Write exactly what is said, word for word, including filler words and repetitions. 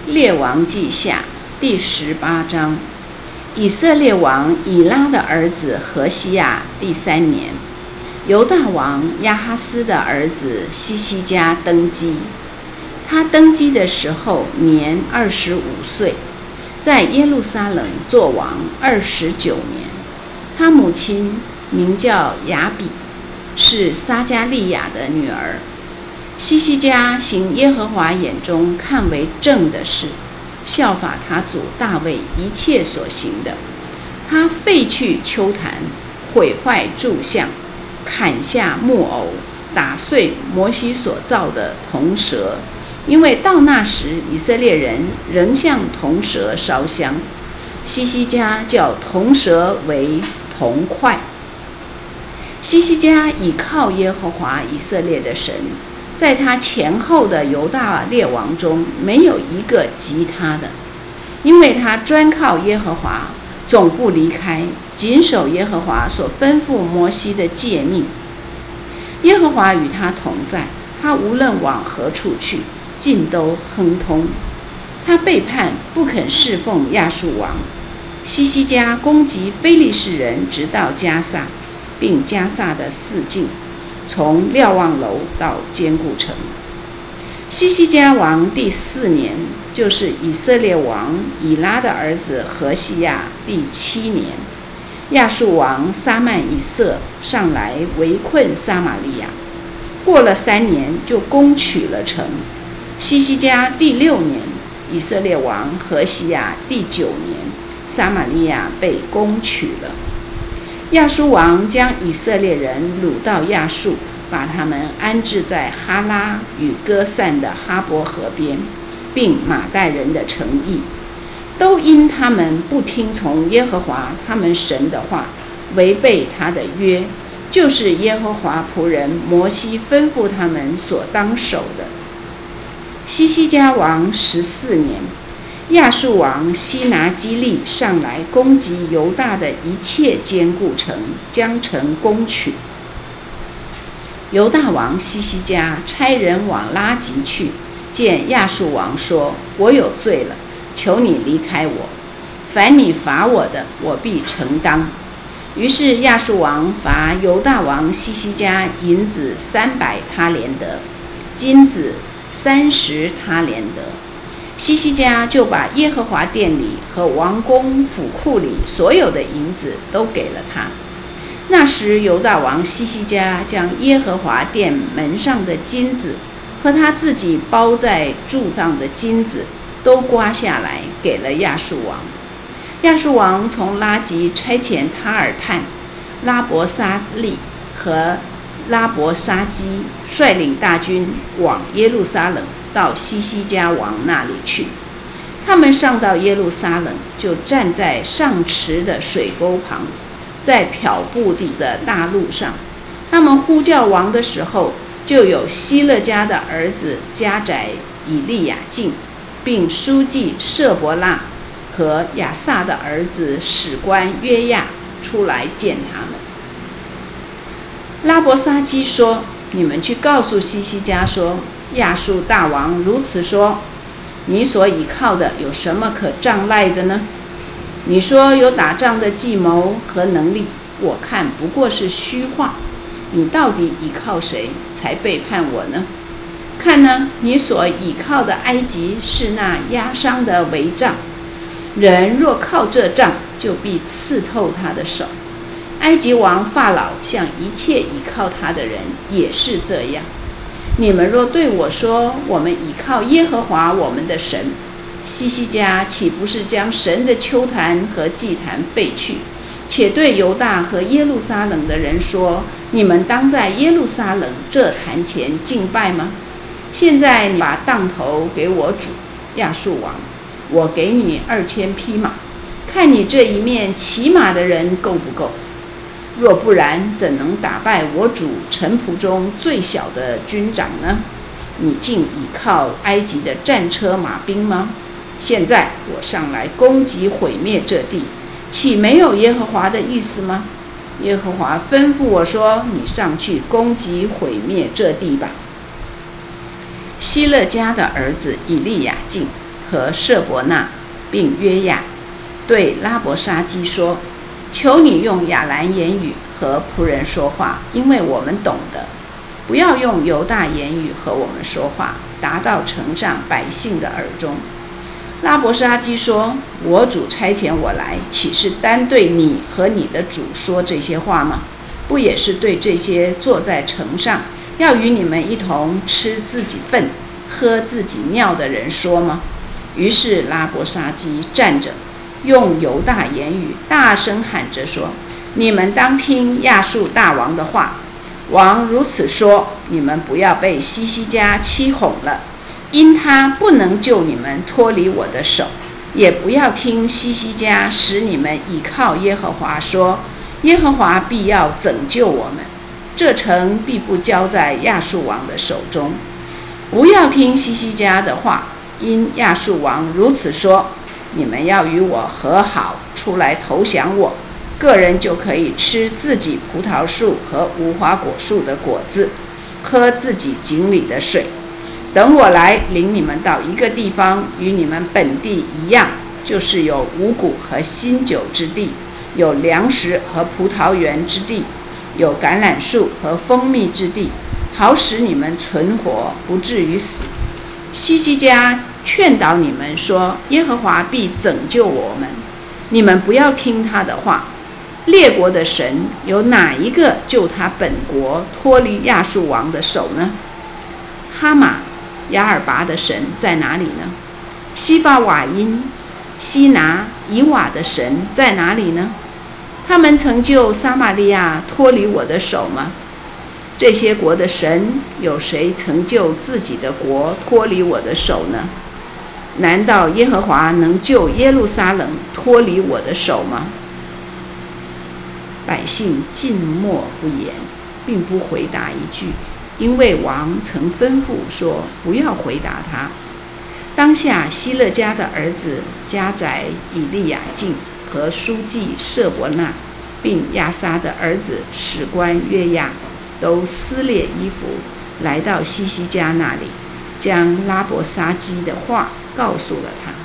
列王记下第十八章。以色列王以拉的儿子何西亚第三年，犹大王亚哈斯的儿子西西家登基。他登基的时候年二十五岁，在耶路撒冷作王二十九年。他母亲名叫雅比，是撒迦利亚的女儿。西西家行耶和华眼中看为正的事，效法他祖大卫一切所行的。他废去丘坛，毁坏柱像，砍下木偶，打碎摩西所造的铜蛇，因为到那时以色列人仍向铜蛇烧香。西西家叫铜蛇为铜块。西西家倚靠耶和华以色列的神，在他前后的犹大列王中没有一个及他的，因为他专靠耶和华，总不离开，谨守耶和华所吩咐摩西的诫命。耶和华与他同在，他无论往何处去，尽都亨通。他背叛，不肯侍奉亚述王。西西家攻击非利士人，直到加萨，并加萨的四境，从瞭望楼到坚固城。西西家王第四年，就是以色列王以拉的儿子何西亚第七年，亚述王撒曼以色上来围困撒玛利亚，过了三年就攻取了城。西西家第六年，以色列王何西亚第九年，撒玛利亚被攻取了。亚述王将以色列人掳到亚述，把他们安置在哈拉与歌散的哈伯河边，并马代人的城邑，都因他们不听从耶和华他们神的话，违背他的约，就是耶和华仆人摩西吩咐他们所当守的。西西家王十四年，亚述王西拿基利上来攻击犹大的一切坚固城，将城攻取。犹大王西西家差人往拉吉去，见亚述王说：我有罪了，求你离开我，凡你罚我的，我必承当。于是亚述王罚犹大王西西家银子三百他连得，金子三十他连得。西西家就把耶和华殿里和王宫府库里所有的银子都给了他。那时犹大王西西家将耶和华殿门上的金子和他自己包在柱上的金子都刮下来，给了亚述王。亚述王从拉吉差遣塔尔探、拉伯沙利和拉伯沙基率领大军往耶路撒冷，到西西家王那里去。他们上到耶路撒冷，就站在上池的水沟旁，在漂布地的大路上。他们呼叫王的时候，就有希勒家的儿子家宰以利亚敬，并书记舍伯纳和亚萨的儿子史官约亚出来见他们。拉伯沙基说：你们去告诉西西家说，亚述大王如此说，你所倚靠的有什么可仗赖的呢？你说有打仗的计谋和能力，我看不过是虚话。你到底倚靠谁才背叛我呢？看呢，你所倚靠的埃及是那压伤的帷帐，人若靠这杖，就必刺透他的手。埃及王法老向一切倚靠他的人也是这样。你们若对我说，我们倚靠耶和华我们的神，西西家岂不是将神的丘坛和祭坛废去，且对犹大和耶路撒冷的人说，你们当在耶路撒冷这坛前敬拜吗？现在你把当头给我主亚述王，我给你二千匹马，看你这一面骑马的人够不够？若不然，怎能打败我主臣仆中最小的军长呢？你竟倚靠埃及的战车马兵吗？现在我上来攻击毁灭这地，岂没有耶和华的意思吗？耶和华吩咐我说，你上去攻击毁灭这地吧。希勒家的儿子以利亚敬和舍伯那，并约亚，对拉伯沙基说：求你用亚兰言语和仆人说话，因为我们懂得；不要用犹大言语和我们说话，达到城上百姓的耳中。拉伯沙基说：我主差遣我来，岂是单对你和你的主说这些话吗？不也是对这些坐在城上，要与你们一同吃自己粪、喝自己尿的人说吗？于是拉伯沙基站着，用犹大言语大声喊着说：你们当听亚述大王的话。王如此说：你们不要被西西家欺哄了，因他不能救你们脱离我的手；也不要听西西家使你们倚靠耶和华说：耶和华必要拯救我们，这城必不交在亚述王的手中。不要听西西家的话，因亚述王如此说：你们要与我和好，出来投降我，个人就可以吃自己葡萄树和无花果树的果子，喝自己井里的水。等我来领你们到一个地方，与你们本地一样，就是有五谷和新酒之地，有粮食和葡萄园之地，有橄榄树和蜂蜜之地，好使你们存活，不至于死。西西家劝导你们说：耶和华必拯救我们，你们不要听他的话。列国的神有哪一个救他本国脱离亚述王的手呢？哈马、亚尔拔的神在哪里呢？西法瓦因、西拿、以瓦的神在哪里呢？他们曾救撒玛利亚脱离我的手吗？这些国的神有谁曾救自己的国脱离我的手呢？难道耶和华能救耶路撒冷脱离我的手吗？百姓静默不言，并不回答一句，因为王曾吩咐说不要回答他。当下希勒家的儿子家宰以利亚敬和书记舍伯那，并亚撒的儿子史官约亚，都撕裂衣服，来到西西家那里，将拉伯沙基的话告诉了他。